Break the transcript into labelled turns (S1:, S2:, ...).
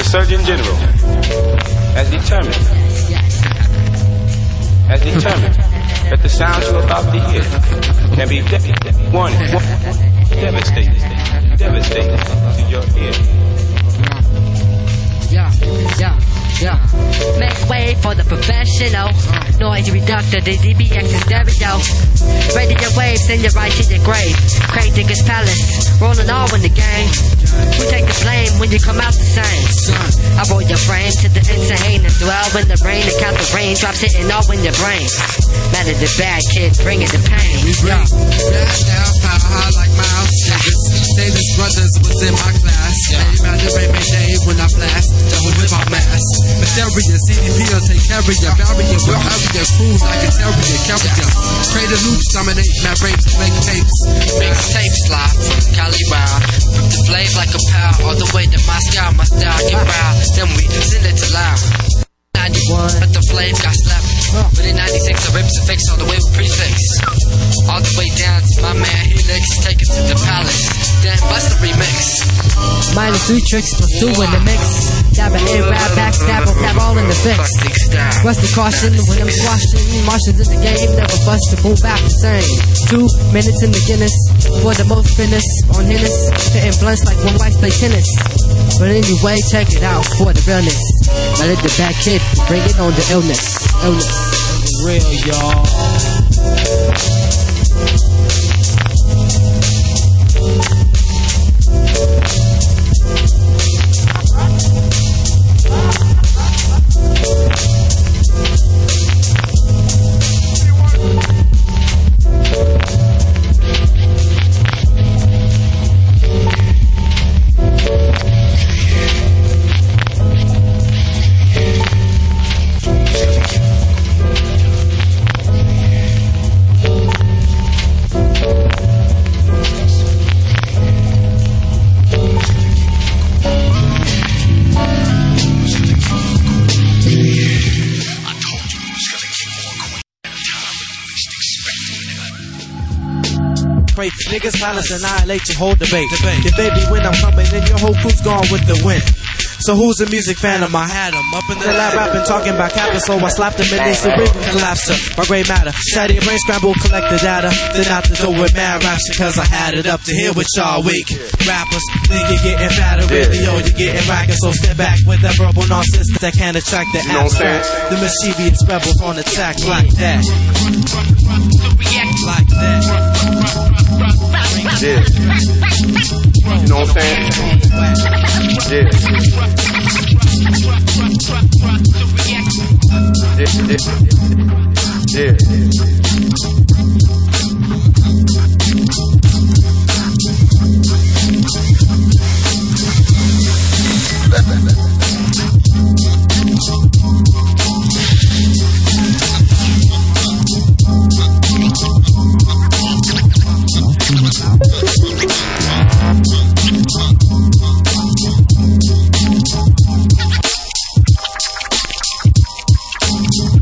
S1: Surgeon General has determined that the sounds you're about to hear can be devastating to your ear.
S2: Yeah. Make way for the professional. Noise reductor, the DBX is stereo. Radio waves send you right to your grave. Craig Diggers Palace, rolling all in the game. We take the blame when you come out the same. I roll your frame to the insane and dwell in the rain and count the raindrops hitting all in your brain. Matter the bad kid, bringing the pain.
S3: We bring bad down, power high like Miles Davis. Davis Brothers was in my class. They round the rain day when I blast. Double with my mask. Mysterious, CDP will take care of ya. Barrier, we'll have ya. Cool like a terrier, carrier. Trade the loops, dominate my brains, make tapes.
S4: Mixtapes live from Cali Brown. Rip the flame like a power. All the way to Moscow, my style get proud. Then we send it to loud. 91, but the flame got slapped. But in 96, the rips and fix all the way with prefix. All the way down to my man Helix. Take it to the palace. Then bust the remix.
S2: Minus 3 tricks plus 2 in the mix. Dab an air rap, backstab, dab all in the fix. Rusty caution when I'm squashing. Martians in the game, never bust the boom back the same. 2 minutes in the Guinness for the most fitness on Hennis. Hitting blunts like when whites play tennis. But anyway, check it out for the realness. Let it the back kid bring it on the illness.
S3: Real, y'all.
S5: Niggas silence, annihilate your whole debate. Your baby when I'm coming in, your whole crew's gone with the wind. So who's a music fan of? I had him up in the lab rapping, talking about capping, so I slapped him in his cerebral collapsed. My gray matter, shatter your brain scramble, collect the data. Then out the door with mad raps, cause I had it up to here with y'all weak rappers. Think you're getting fatter, really, yo, you're getting ragged. So step back with that verbal narcissist that can't attract the abstract. The mischievous rebels on attack like that. Like that.
S1: Yeah. You know what I'm saying? Yeah. Yeah.